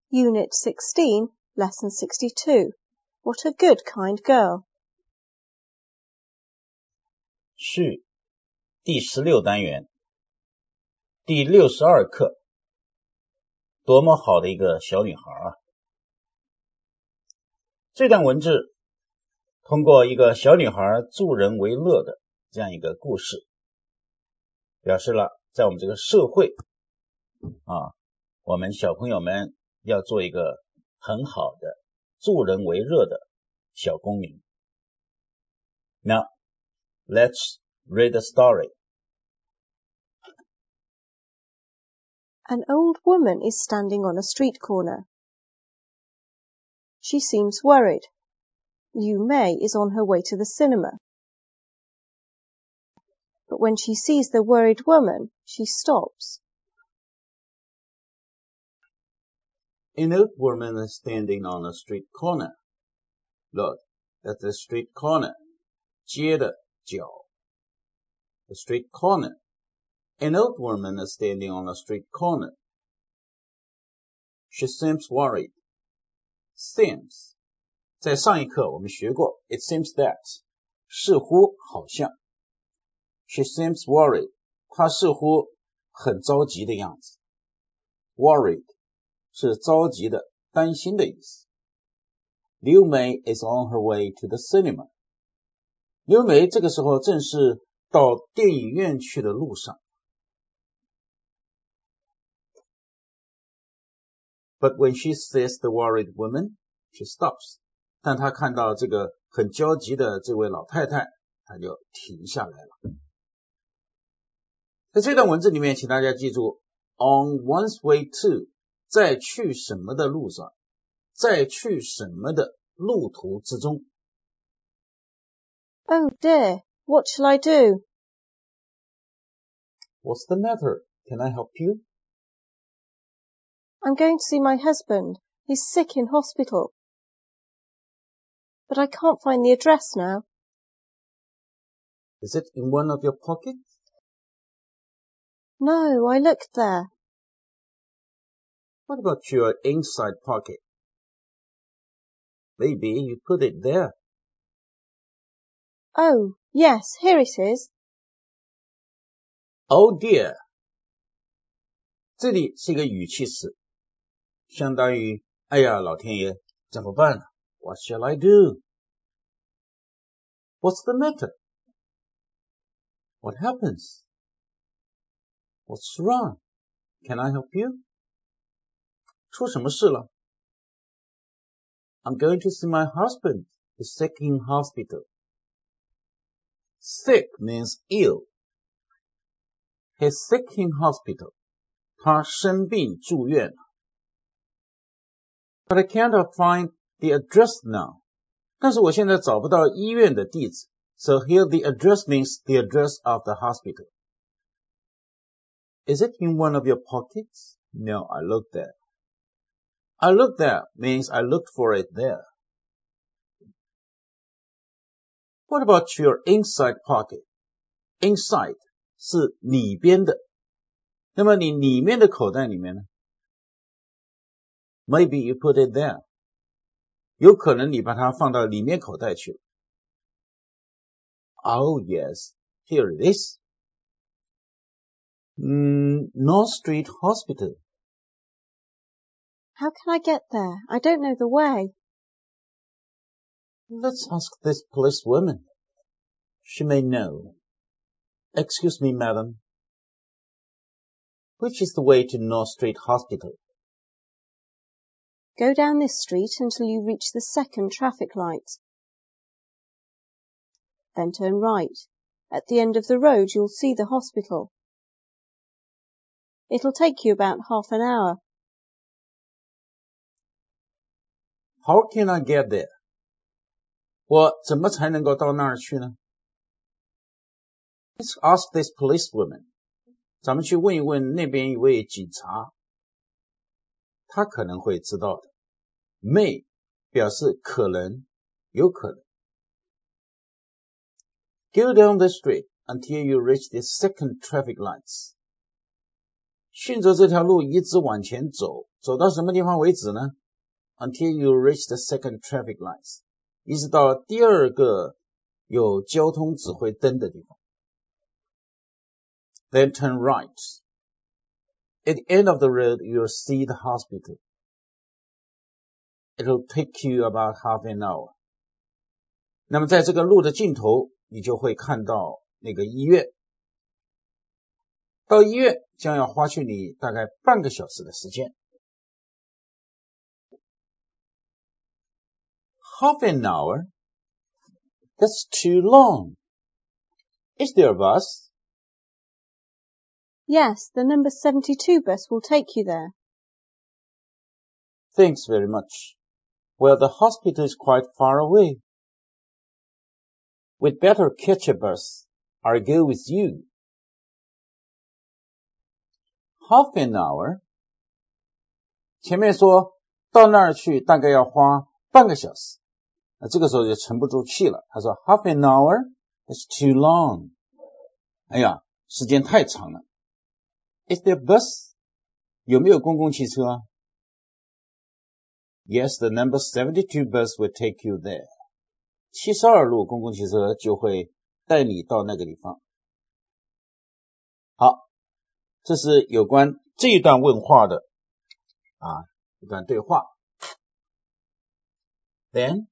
Unit 16, Lesson 62. What a good, kind girl. 序第16单元第62课，多么好的一个小女孩啊！这段文字通过一个小女孩助人为乐的这样一个故事，表示了在我们这个社会我们小朋友们要做一个很好的助人为乐的小公民。Now, let's read the story. An old woman is standing on a street corner. She seems worried. Liu Mei is on her way to the cinema. But when she sees the worried woman, she stops. An old woman is standing on a street corner. Look, at the street corner. 街的角 The street corner. An old woman is standing on a street corner. She seems worried. Seems. 在上一课我们学过 It seems that. 似乎好像 She seems worried. 她似乎很着急的样子 Worried 是着急的担心的意思 Liu Mei is on her way to the cinema. 刘梅这个时候正是到电影院去的路上 But when she sees the worried woman, she stops. 但她看到这个很焦急的这位老太太，她就停下来了。在这段文字里面，请大家记住 On one's way to 在去什么的路上，在去什么的路途之中。 Oh dear, what shall I do? What's the matter? Can I help you? I'm going to see my husband. He's sick in hospital. But I can't find the address now. Is it in one of your pockets? No, I looked there. What about your inside pocket? Maybe you put it there. Oh, yes, here it is. Oh dear. 这里是一个语气词，相当于哎呀老天爷怎么办呢 What shall I do? What's the matter? What happens? What's wrong? Can I help you? 出什么事了 I'm going to see my husband. He's sick in hospital. Sick means ill. He's sick in hospital. 他生病住院了 But I can't find the address now. 但是我现在找不到医院的地址 So here the address means the address of the hospital. Is it in one of your pockets? No, I looked there. I looked there means I looked for it there. What about your inside pocket? Inside 是里边的。那么你里面的口袋里面呢 Maybe you put it there. 有可能你把它放到里面口袋去了。Oh yes, here it is. North Street Hospital. How can I get there? I don't know the way. Let's ask this policewoman. She may know. Excuse me, madam. Which is the way to North Street Hospital? Go down this street until you reach the second traffic light. Then turn right. At the end of the road, you'll see the hospital. It'll take you about half an hour. How can I get there? 我怎么才能够到那儿去呢 Let's ask this policewoman. 咱们去问一问那边一位警察，他可能会知道的。May 表示可能，有可能。Go down the street until you reach the second traffic lights. 顺着这条路一直往前走，走到什么地方为止呢？ Until you reach the second traffic light， 一直到第二个有交通指挥灯的地方。Then turn right. At the end of the road, you'll see the hospital. It'll take you about half an hour. 那么在这个路的尽头，你就会看到那个医院。到医院将要花去你大概半个小时的时间。Half an hour? That's too long. Is there a bus? Yes, the number 72 bus will take you there. Thanks very much. Well, the hospital is quite far away. We'd better catch a bus. I'll go with you. Half an hour? 前面说到那儿去大概要花半个小时，那这个时候就沉不住气了。他说 half an hour? That's too long. 哎呀，时间太长了。Is there a bus? 有没有公共汽车啊？ Yes, the number 72 bus will take you there. 72路公共汽车就会带你到那个地方。好，这是有关这一段问话的一段对话。Then,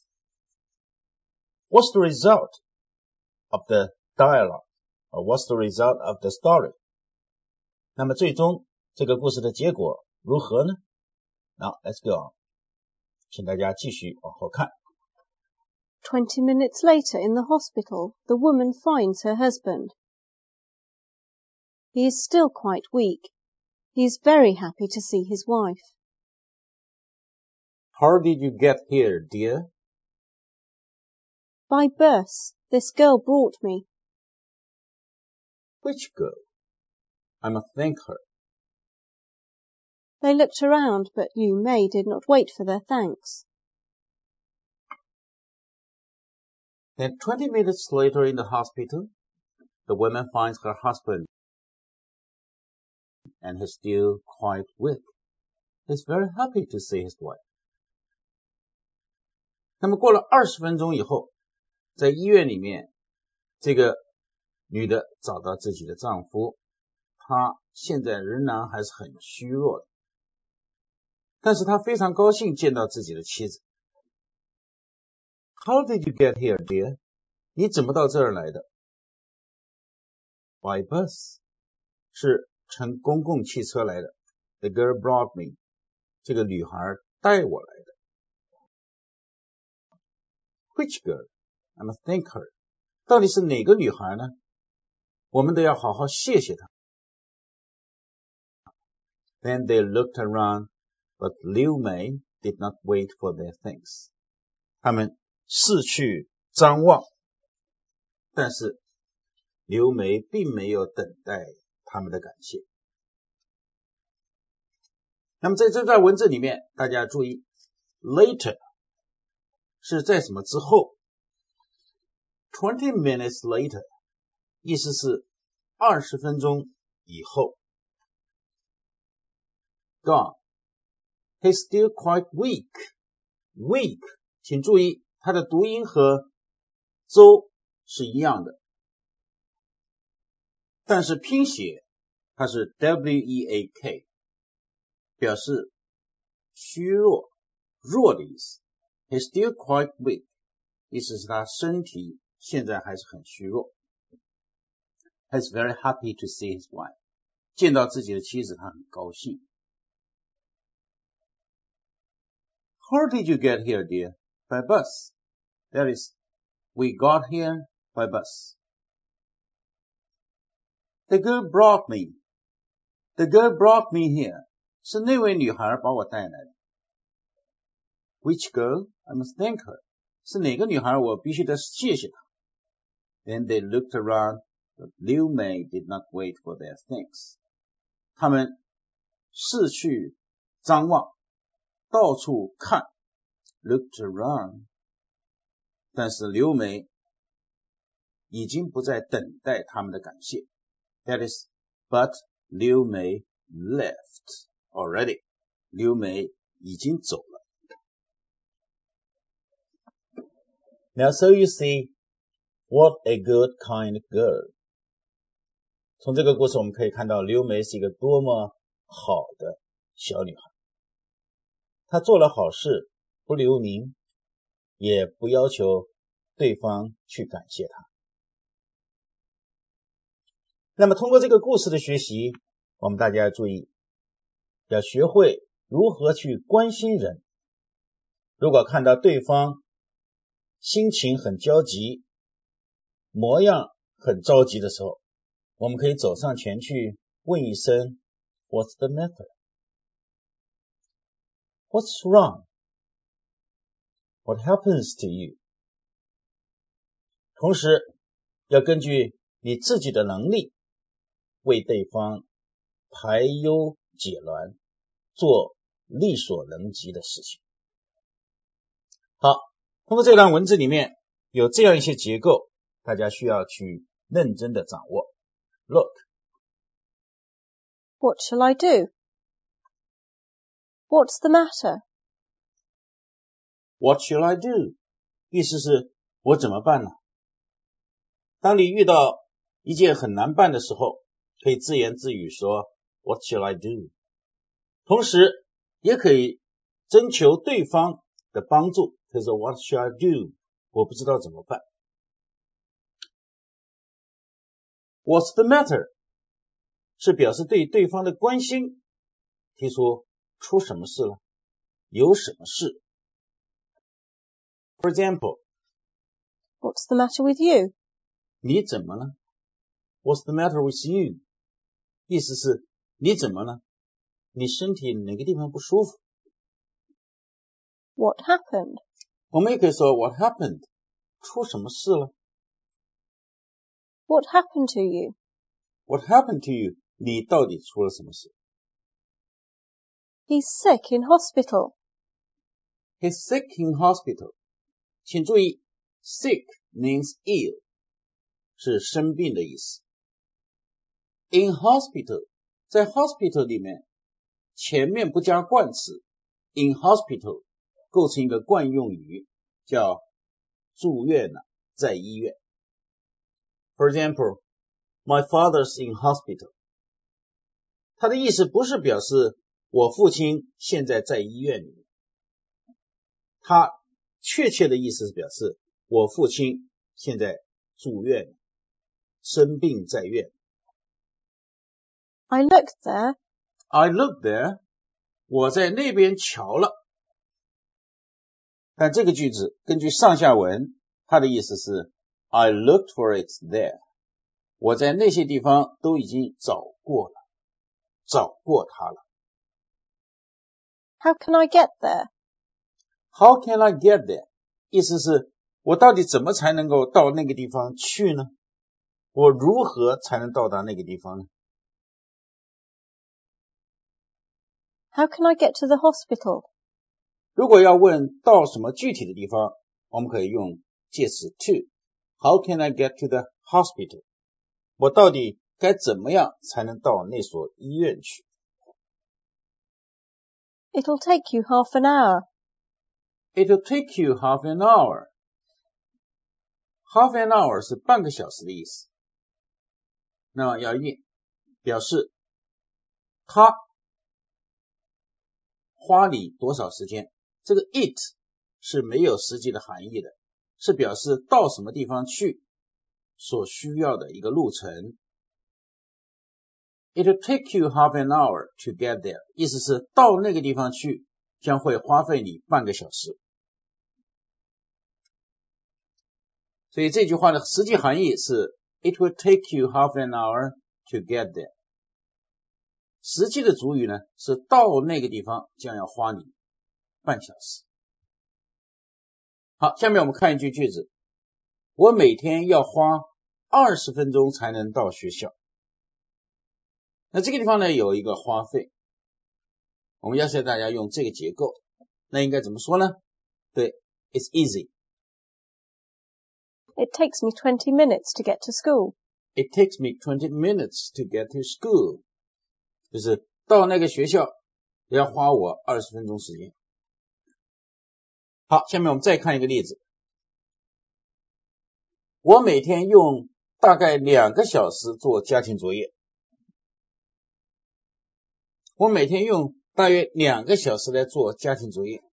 what's the result of the dialogue? Or what's the result of the story? 那么最终这个故事的结果如何呢？ Now, let's go on. 请大家继续往后看。 20 minutes later in the hospital, the woman finds her husband. He is still quite weak. He is very happy to see his wife. How did you get here, dear? By bus. This girl brought me. Which girl? I must thank her. They looked around, but Liu Mei did not wait for their thanks. Then 20 minutes later in the hospital, the woman finds her husband and he's still quite weak. He's very happy to see his wife. 那么过了20分钟以后，在医院里面，这个女的找到自己的丈夫，她现在仍然还是很虚弱的，但是她非常高兴见到自己的妻子。How did you get here, dear? 你怎么到这儿来的？ By bus. 是乘公共汽车来的。The girl brought me. 这个女孩带我来的。Which girl? I must thank her. 到底是哪个女孩呢？我们都要好好谢谢她。Then they looked around, but Liu Mei did not wait for their thanks. 他们四处张望，但是刘梅并没有等待他们的感谢。那么在这段文字里面，大家注意 later 是在什么之后， 20 minutes later 意思是20分钟以后。Gone. He's still quite weak. Weak 请注意它的读音和周是一样的，但是拼写它是 weak， 表示虚弱弱的意思。He's still quite weak 意思是他身体现在还是很虚弱。He's very happy to see his wife 见到自己的妻子他很高兴。How did you get here, dear? By bus. That is, we got here by bus. The girl brought me. The girl brought me here. 是那位女孩把我带来的。Which girl? I must thank her. 是哪个女孩我必须得谢谢她。Then they looked around, but Liu Mei did not wait for their thanks. 他们四处张望，到处看 ，looked around， 但是刘梅已经不再等待他们的感谢。That is, but Liu Mei left already. 刘梅已经走了。Now, so you see, what a good kind girl. 从这个故事我们可以看到刘梅是一个多么好的小女孩。她做了好事，不留名，也不要求对方去感谢她。那么通过这个故事的学习，我们大家要注意，要学会如何去关心人。如果看到对方心情很焦急，模样很着急的时候，我们可以走上前去问一声 What's the matter? What's wrong? What happens to you? 同时要根据你自己的能力为对方排忧解乱，做力所能及的事情。好，通过这段文字里面有这样一些结构，大家需要去认真的掌握。Look. What shall I do? What's the matter? What shall I do? 意思是我怎么办呢？当你遇到一件很难办的时候，可以自言自语说 What shall I do? 同时也可以征求对方的帮助，可以说 What shall I do? 我不知道怎么办。What's the matter? 是表示对对方的关心，提出出什么事了，有什么事。For example, What's the matter with you? 你怎么了？ What's the matter with you? 意思是你怎么了？你身体哪个地方不舒服？ What happened? 我们也可以说 What happened? 出什么事了？ What happened to you? What happened to you? 你到底出了什么事？ He's sick in hospital. He's sick in hospital. 请注意 sick means ill, 是生病的意思。In hospital, 在 hospital 里面前面不加冠词 in hospital 构成一个惯用语，叫住院了，在医院。For example, my father's in hospital. 他的意思不是表示我父亲现在在医院里面，他确切的意思是表示我父亲现在住院，生病在院。 I looked there. I looked there. 我在那边瞧了。但这个句子根据上下文，它的意思是 I looked for it there. 我在那些地方都已经找过了，找过它了。 How can I get there? How can I get there? 意思是我到底怎么才能够到那个地方去呢？我如何才能到达那个地方呢？ How can I get to the hospital? 如果要问到什么具体的地方，我们可以用介词 to. How can I get to the hospital? 我到底该怎么样才能到那所医院去？ It'll take you half an hour. It'll take you half an hour. Half an hour 是半个小时的意思。那要念，表示它花你多少时间。这个 it 是没有实际的含义的，是表示到什么地方去所需要的一个路程。It'll take you half an hour to get there. 意思是到那个地方去将会花费你半个小时。所以这句话的实际含义是 It will take you half an hour to get there. 实际的主语呢是到那个地方将要花你半小时。好，下面我们看一句句子。我每天要花20分钟才能到学校。那这个地方呢有一个花费，我们要求大家用这个结构，那应该怎么说呢？对 ，It's easy. It takes me 20 minutes to get to school. It takes me 20 minutes to get to school. 就是到那个学校要花我20分钟时间。好，下面我们再看一个例子。我每天用大概2个小时做家庭作业。我每天用大约2个小时来做家庭作业。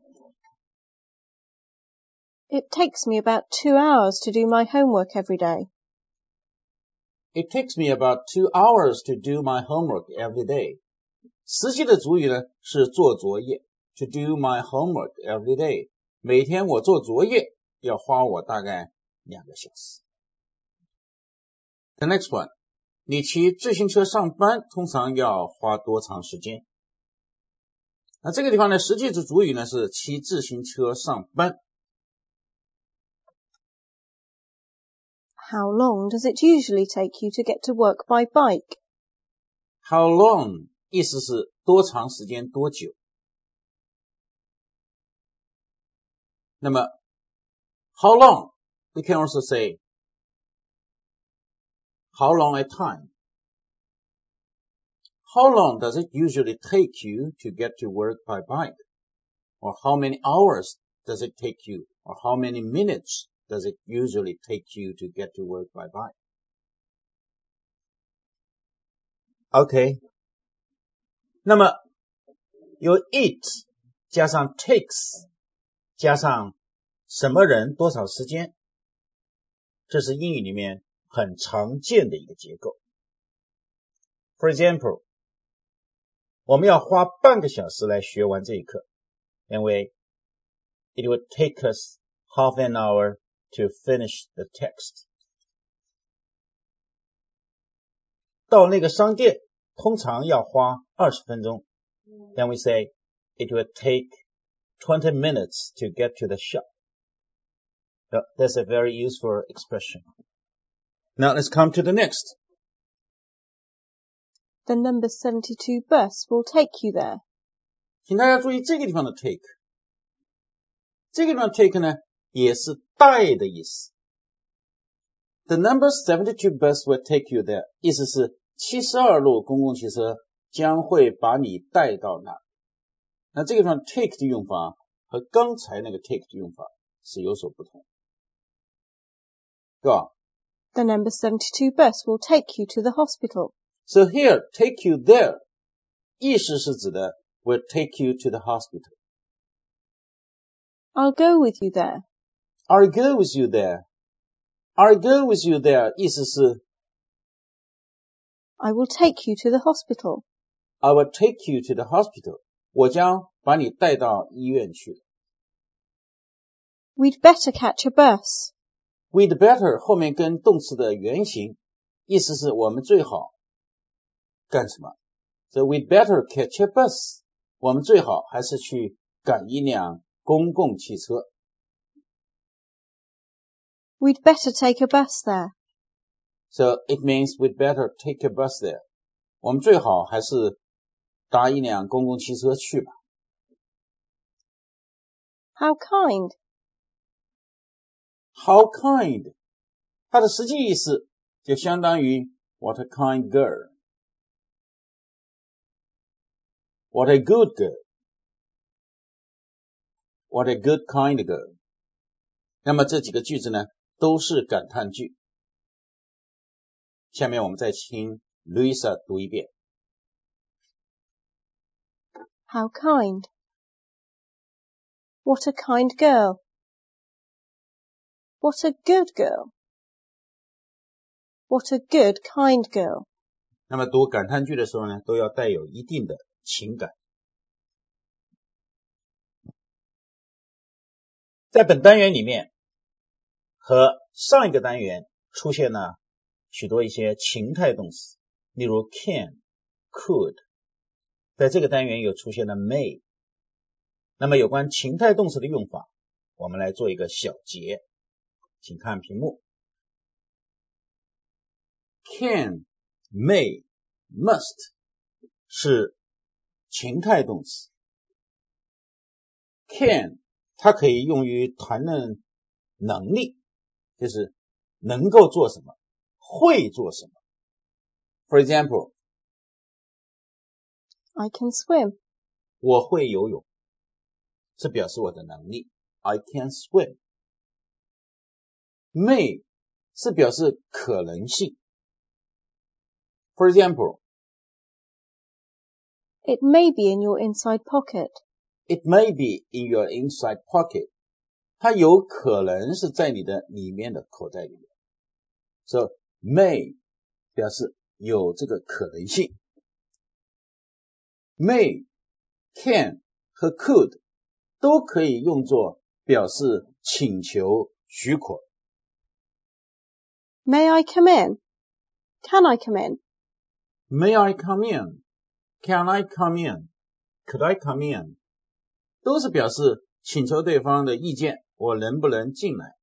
It takes me about 2 hours to do my homework every day. It takes me about 2 hours to do my homework every day. 实际的主语呢是做作业 to do my homework every day. 每天我做作业要花我大概2个小时。The next one. 你骑自行车上班通常要花多长时间？那这个地方呢，实际的主语呢是骑自行车上班。 How long does it usually take you to get to work by bike? How long 意思是多长时间多久。那么 how long we can also say how long a time. How long does it usually take you to get to work by bike? Or how many hours does it take you? Or how many minutes does it usually take you to get to work by bike? OK. 那么由 it 加上 takes 加上什么人多少时间，这是英语里面很常见的一个结构。For example, 我们要花半个小时来学完这一课，因为 it would take us half an hour to finish the text. 到那个商店通常要花20分钟。Then we say it would take 20 minutes to get to the shop. That's a very useful expression. Now let's come to the next. The number 72 bus will take you there. 请大家注意这个地方的 take. 这个地方 take 呢也是带的意思。The number 72 bus will take you there. 意思是72路公共汽车将会把你带到那。那这个地方 take 的用法和刚才那个 take 的用法是有所不同。对吧？ The number 72 bus will take you to the hospital. So here, take you there, 意思是指的 will take you to the hospital. I'll go with you there. I'll go with you there. I'll go with you there, 意思是 I will take you to the hospital. I will take you to the hospital. 我将把你带到医院去。 We'd better catch a bus. We'd better 后面跟动词的原形，意思是我们最好干什么？ So we'd better catch a bus. 我们最好还是去赶一辆公共汽车。 We'd better take a bus there. So it means we'd better take a bus there. 我们最好还是搭一辆公共汽车去吧。 How kind. How kind. 它的实际意思就相当于 What a kind girl. What a good girl. What a good kind girl. 那么这几个句子呢都是感叹句。下面我们再请 Louisa 读一遍。 How kind. What a kind girl. What a good girl. What a good kind girl. 那么读感叹句的时候呢都要带有一定的情感。在本单元里面和上一个单元出现了许多一些情态动词，例如 can, could， 在这个单元又出现了 may。 那么有关情态动词的用法我们来做一个小结，请看屏幕。 can, may, must 是情态动词。 can 它可以用于谈论能力，就是能够做什么，会做什么。For example, I can swim. 我会游泳，这表示我的能力。I can swim. May 是表示可能性。For example, It may be in your inside pocket. it may be in your inside pocket. 它有可能是在你的里面的口袋里面。So, may 表示有这个可能性。May, can 和 could 都可以用作表示请求许可。 May I come in? Can I come in? May I come in? Can I come in? Could I come in? 都是表示请求对方的意见，我能不能进来。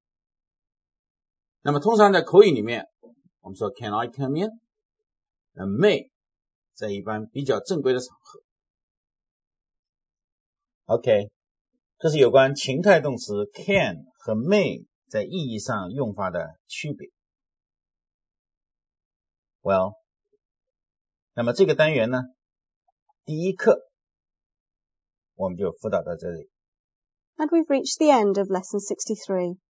那么通常在口语里面，我们说 Can I come in? May 在一般比较正规的场合。OK， 这是有关情态动词 can 和 may 在意义上用法的区别。Well， 那么这个单元呢，第一课我们就辅导到这里。 And we've reached the end of lesson 63.